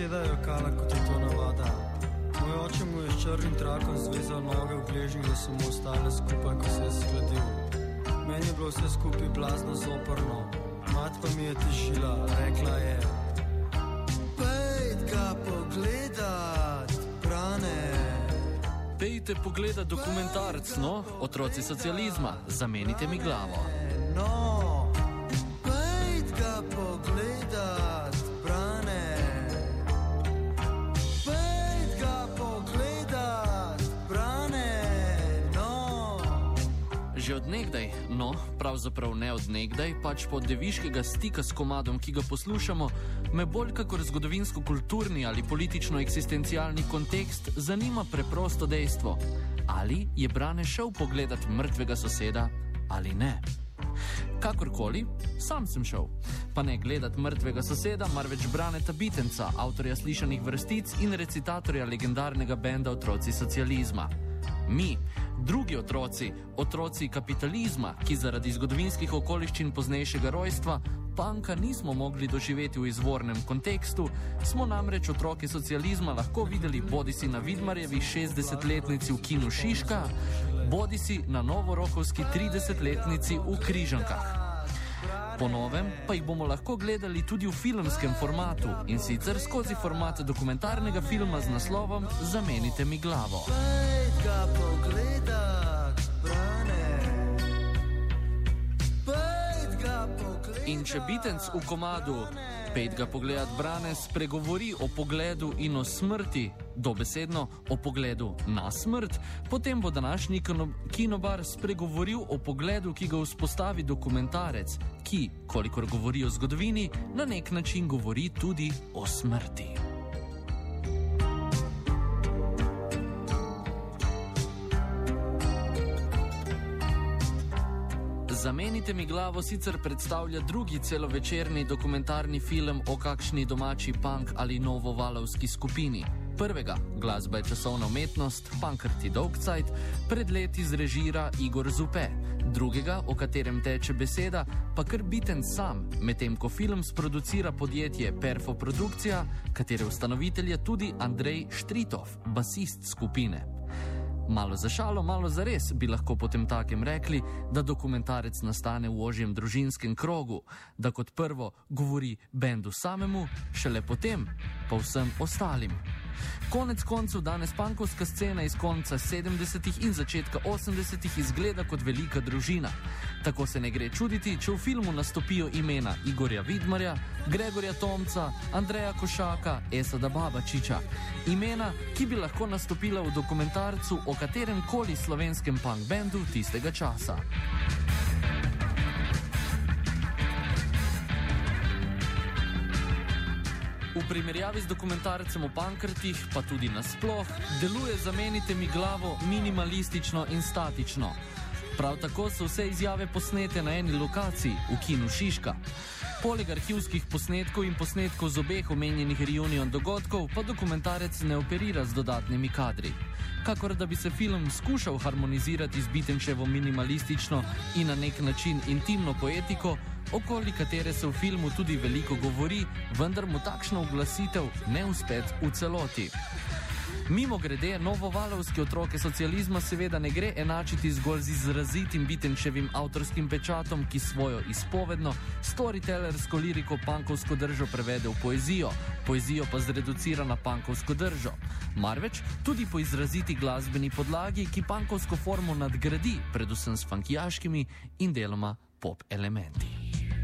gledajo kala, kot je to navada. Moj oče mu je s črnim trakom zvezal noge v gležnjih, da so mu ostale skupaj, ko se je skladil. Meni je bilo vse skupaj blazno zoprno. Mat pa mi je težila, rekla je: Pejt ga pogledat, Brane. Pejte pogledat dokumentarc, no, Otroci socializma, zamenite mi glavo. No, pejt ga pogledat, Brane. Pejt ga pogledat, Brane, no. Že od nekdaj, no, pravzaprav ne od nekdaj, pač po deviškega stika s komadom, ki ga poslušamo, me bolj kakor zgodovinsko-kulturni ali politično-eksistencialni kontekst zanima preprosto dejstvo. Ali je Brane šel pogledat mrtvega soseda ali ne? Kakorkoli, sam sem šel. Pa ne gledat mrtvega soseda, marveč Braneta Bitenca, avtorja slišanih vrstic in recitatorja legendarnega benda Otroci socializma. Mi, drugi otroci, otroci kapitalizma, ki zaradi zgodovinskih okoliščin poznejšega rojstva panka nismo mogli doživeti v izvornem kontekstu, smo namreč Otroke socializma lahko videli bodisi na Vidmarjevi 60-letnici v kinu Šiška, bodisi na novorokovski 30-letnici v Križankah. Po novem pa jih bomo lahko gledali tudi v filmskem formatu, in sicer skozi format dokumentarnega filma z naslovom Zamenite mi glavo. Pejt ga pogledat, Brane. Pejt ga pogledat. In če Bitenc v komadu Pejt ga pogledat, Brane spregovori o pogledu in o smrti, dobesedno o pogledu na smrt, potem bo današnji kinobar spregovoril o pogledu, ki ga vzpostavi dokumentarec, ki, kolikor govori o zgodovini, na nek način govori tudi o smrti. Zamenite mi glavo sicer predstavlja drugi celovečerni dokumentarni film o kakšni domači punk ali novovalovski skupini. Prvega, glasba je časovna umetnost, Pankrti Dolgcajt, pred leti zrežira Igor Zupe. Drugega, o katerem teče beseda, pa kar Bitenc sam, medtem ko film sproducira podjetje Perfo Produkcija, katere ustanovitelj je tudi Andrej Štritov, basist skupine. Malo za šalo, malo za res bi lahko potem takem rekli, da dokumentarec nastane v ožjem družinskem krogu, da kot prvo govori bendu samemu, šele potem pa vsem ostalim. Konec koncev danes punkovska scena iz konca 70-ih in začetka 80-ih izgleda kot velika družina. Tako se ne gre čuditi, če v filmu nastopijo imena Igorja Vidmarja, Gregorja Tomca, Andreja Košaka, Esada Babačiča. Imena, ki bi lahko nastopila v dokumentarcu o katerem koli slovenskem punk bendu tistega časa. V primerjavi z dokumentarcem o Pankrtih, pa tudi nasploh, deluje Zamenite mi glavo minimalistično in statično. Prav tako so vse izjave posnete na eni lokaciji, v kinu Šiška. Poleg arhivskih posnetkov in posnetkov z obeh omenjenih reunion dogodkov, pa dokumentarec ne operira z dodatnimi kadri. Kakor da bi se film skušal harmonizirati z Bitenčevo minimalistično in na nek način intimno poetiko, okoli katere se v filmu tudi veliko govori, vendar mu takšna uglasitev ne uspe v celoti. Mimogrede, novovalovski Otroke socializma seveda ne gre enačiti zgolj z izrazitim Bitenčevim avtorskim pečatom, ki svojo izpovedno, storytellersko liriko punkovsko držo prevede v poezijo, poezijo pa zreducira na punkovsko držo. Marveč tudi po izraziti glasbeni podlagi, ki punkovsko formo nadgradi, predvsem s funkijaškimi in deloma pop elementi.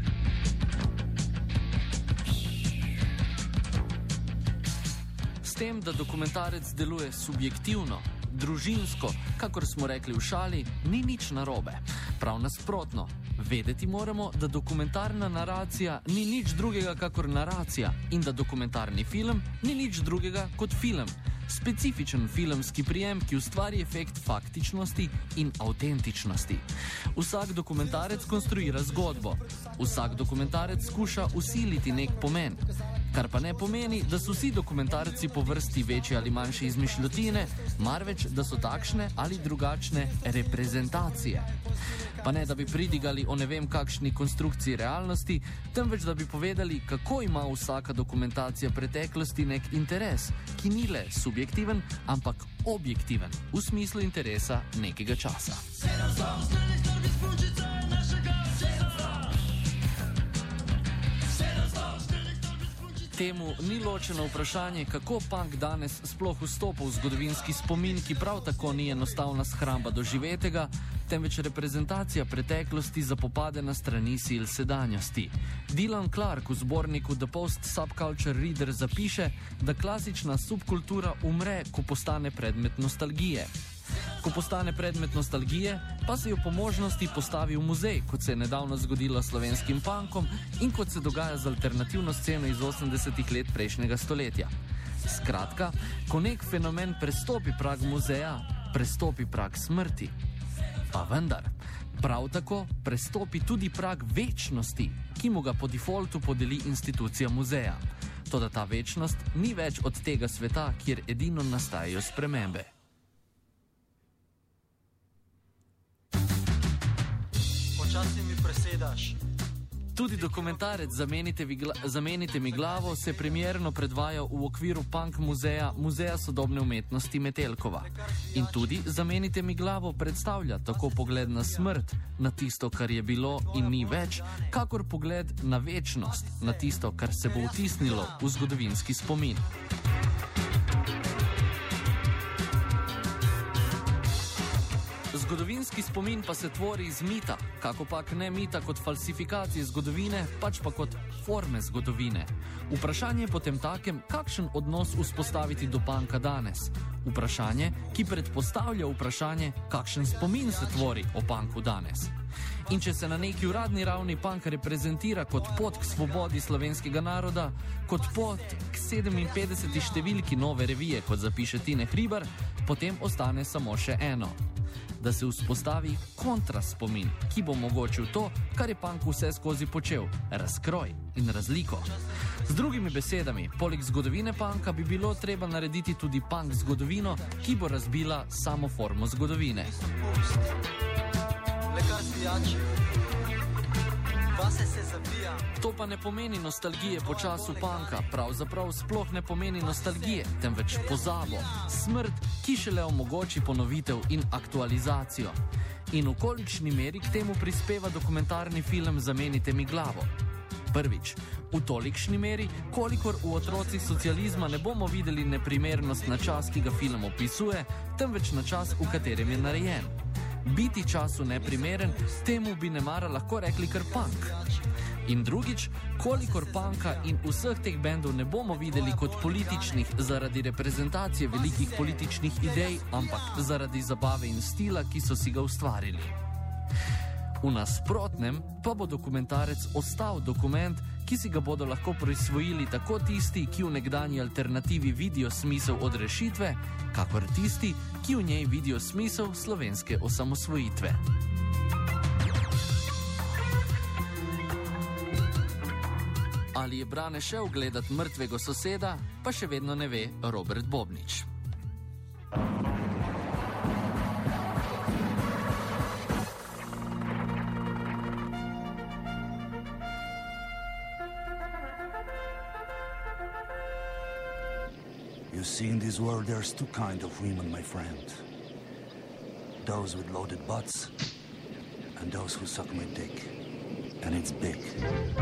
S tem, da dokumentarec deluje subjektivno, družinsko, kakor smo rekli v šali, ni nič narobe. Prav nasprotno, vedeti moramo, da dokumentarna naracija ni nič drugega kakor naracija in da dokumentarni film ni nič drugega kot film. Specifičen filmski prijem, ki ustvari efekt faktičnosti in avtentičnosti. Vsak dokumentarec konstruira zgodbo. Vsak dokumentarec skuša vsiliti nek pomen. Kar pa ne pomeni, da so vsi dokumentarci po vrsti večje ali manjše izmišljotine, marveč, da so takšne ali drugačne reprezentacije. Pa ne, da bi pridigali o ne vem kakšni konstrukciji realnosti, temveč da bi povedali, kako ima vsaka dokumentacija preteklosti nek interes, ki ni le subjektiven, ampak objektiven, v smislu interesa nekega časa. Temu ni ločeno vprašanje, kako punk danes sploh vstopa v zgodovinski spomin, ki prav tako ni enostavna shramba doživetega, temveč reprezentacija preteklosti zapopade na strani sil sedanjosti. Dylan Clark v zborniku The Post Subculture Reader zapiše, da klasična subkultura umre, ko postane predmet nostalgije. Ko postane predmet nostalgije, pa se jo po možnosti postavi v muzej, kot se je nedavno zgodilo slovenskim punkom in kot se dogaja z alternativno sceno iz 80-ih let prejšnjega stoletja. Skratka, ko nek fenomen prestopi prag muzeja, prestopi prag smrti. Pa vendar, prav tako prestopi tudi prag večnosti, ki mu ga po defaultu podeli institucija muzeja. Toda ta večnost ni več od tega sveta, kjer edino nastajajo spremembe. Počasi mi presedaš. Tudi dokumentarec Zamenite mi glavo se premierno predvaja v okviru punk muzeja sodobne umetnosti Metelkova. In tudi Zamenite mi glavo predstavlja tako pogled na smrt, na tisto, kar je bilo in ni več, kakor pogled na večnost, na tisto, kar se bo vtisnilo v zgodovinski spomin. Zgodovinski spomin pa se tvori iz mita, kakopak ne mita kot falsifikacije zgodovine, pač pa kot forme zgodovine. Vprašanje je potem takem, kakšen odnos vzpostaviti do punka danes. Vprašanje, ki predpostavlja vprašanje, kakšen spomin se tvori o punku danes. In če se na neki uradni ravni punk reprezentira kot pot k svobodi slovenskega naroda, kot pot k 57. številki nove revije, kot zapiše Tine Hribar, potem ostane samo še eno. Da se vzpostavi kontraspomin, ki bo omogočil to, kar je punk vse skozi počel, razkroj in razliko. Z drugimi besedami, poleg zgodovine punka bi bilo treba narediti tudi punk zgodovino, ki bo razbila samo formo zgodovine. Lekar spijači, vase se zabija. To pa ne pomeni nostalgije po času punka, pravzaprav sploh ne pomeni nostalgije, temveč pozabo, smrt, ki šele omogoči ponovitev in aktualizacijo. In v kolikšni meri k temu prispeva dokumentarni film Zamenite mi glavo? Prvič, v tolikšni meri, kolikor v Otrocih socializma ne bomo videli neprimernost na čas, ki ga film opisuje, temveč na čas, v katerem je narejen. Biti času neprimeren, temu bi nemara lahko rekli kar punk. In drugič, kolikor punka in vseh teh bendov ne bomo videli kot političnih zaradi reprezentacije velikih političnih idej, ampak zaradi zabave in stila, ki so si ga ustvarili. V nasprotnem pa bo dokumentarec ostal dokument, ki si ga bodo lahko prisvojili tako tisti, ki v nekdanji alternativi vidijo smisel odrešitve, kakor tisti, ki v njej vidijo smisel slovenske osamosvojitve. Ali je Brane šel gledat Mrtvega soseda, pa še vedno ne ve Robert Bobnič. You see, in this world there's two kinds of women, my friend. Those with loaded butts and those who suck my dick. And it's big.